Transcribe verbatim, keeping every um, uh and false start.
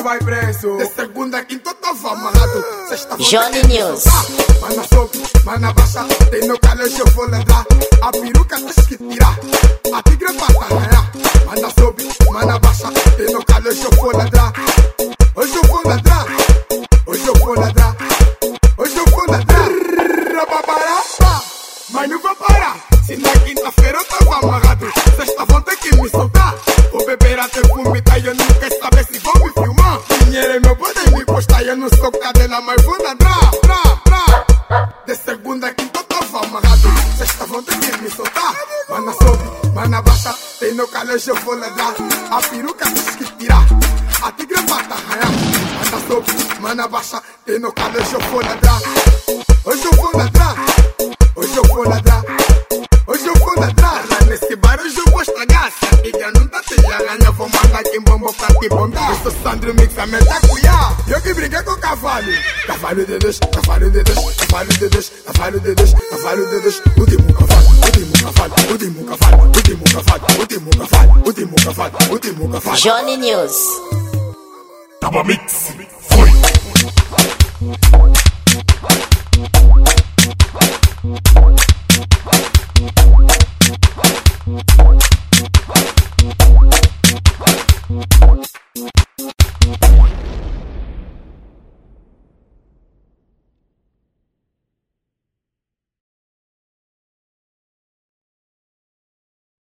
vai preso. De segunda a quinta eu tava amarrado. Sexta Johnny News. Mana sobe, mana baixa, tem no caleixo eu vou ladrar. A peruca tens que tirar, a tigre bata arranhar. Mana sobe, mana baixa, tem no caleixo eu vou ladrar. Hoje eu vou ladrar, hoje eu vou ladrar, hoje eu vou ladrar. Rababarapa, mas não vou parar. Se na quinta-feira eu tava amarrado, sexta vão ter que me soltar. Vou beber até vomitar e eu não quero saber se vão me filmar. Dinheiro é meu, podem me postar, eu não sou cadela, mas vou ladrar. Tra, tra. De segunda a quinta eu tava amarrado, sexta vão ter que me soltar. Mana sobe, mana baixa, tem no caleixo eu vou ladrar. A peruca tens que tirar, a tigre bata arranhar. Mana sobe, mana baixa, tem no caleixo eu vou ladrar. Hoje eu vou ladrar, hoje eu vou ladrar, hoje eu vou ladrar. Lá nesse bar hoje eu vou estragar. Se a tigre não tá te aranha, vou mandar quem bomba pra te bombar. Eu sou Sandro Mix, a meta cuiá. Eu que briguei com o cavalo. Cavalo de Deus, cavalo de Deus, cavalo de Deus, cavalo de Deus, cavalo de Deus. Último cavalo, último cavalo, último cavalo, último cavalo, último cavalo, último cavalo, último cavalo. Johnny News. Taba Mix. Foi.